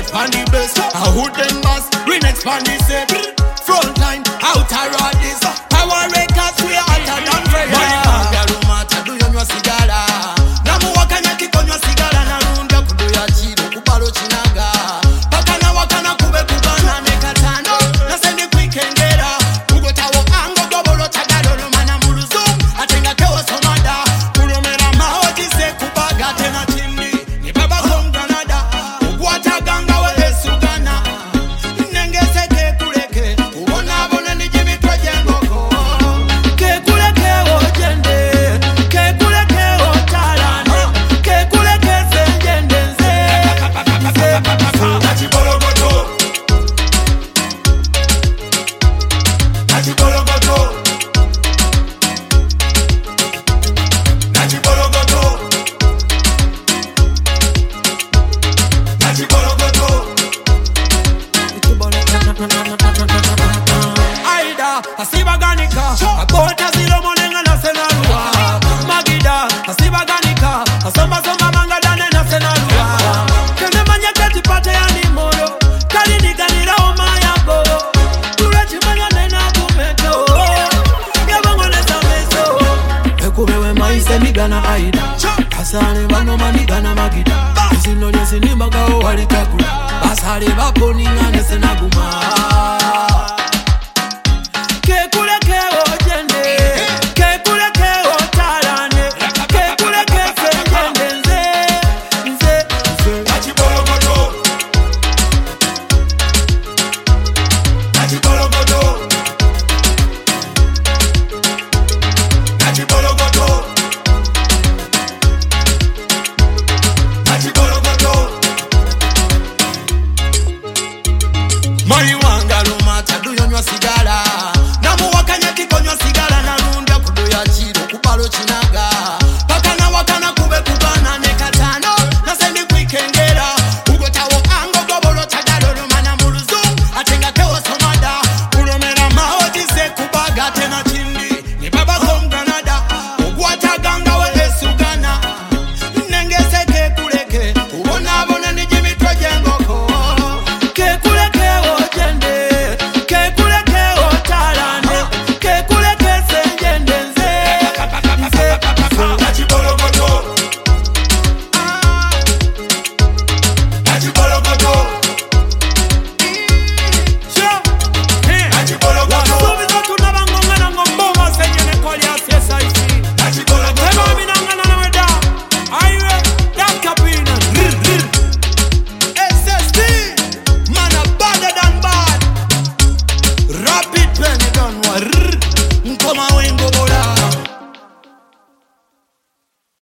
left on the best. A hood them boss, we next on the set. Front line, outer road this. Power records, we are hotter than fire. Money wanga rumata, do you know sigara? Namu wakanya kikonyo sigara na runda kudu ya chiro kubalo chinaga. Pakana wakana kube kubana nekatano. Nasendi kwikengera. Ugotawo ango gobolo tagalo no mana muluzu. Atenga kewa somada. Kuromera mahoji se kubaga tena chini. Ni baba from Canada. Ugwata ganga wa esugana. Nengese ke kuleke. Ubona bona ni jimi kwa jengoko. Ke kuleke ojende. Ke kuleke otalane. Ke kuleke senjende nze. Nachibologoto. Nachibologoto. Nachibologoto. Nachibologoto. Aida, asibaganika. Akota zilo monenga na senarua. Magida, asibaganika. Asomba somba manga dane na senarua. Kene manya kati pate ya ni moro. Kali ni ganira oma ya boro. Turechi manya nena kumeto. Yabongo nesa meso. Ekumewe maise migana Aida. Asane bano manigana Magida. Sino nyesi ni magao walikagula. Basale bapo ningane senaguma. Ke kuleke ojende. Ke kuleke otalane. Ke kuleke senjende nze. Nze. Nachibologoto. Nachibologoto. Nachibologoto. Nachibologoto. Money wanga rumata, do you know sigara? Namu wakanya kikonywa sigara na runda kudu ya chiro kubalo chinaga. Pakana wakana kube kubana nekatano. Nasendi kwikengera. Ugotawo ango gobolo tagalo no mana muluzu. Atenga kewa somada. Uromera mahoji se kubaga tena chindi. Ni baba from Canada. Ugwata ganga wa esugana. Nengese ke kuleke. Ubona bona ni jimi kwa jengoko. Ke kuleke ojende. Ke kuleke otalane. Ke kuleke senjende nze. Nachibologoto. Nachibologoto. Sure. Nachibologoto. Wasubiza tunabangongana ngombongo senyene koli ya CSIC. Nachibologoto. Tema minangana na weda. Aiwe, Dr. Pina. SSD. Man a badder than bad. Rapid pen, you don't want. Nkoma wing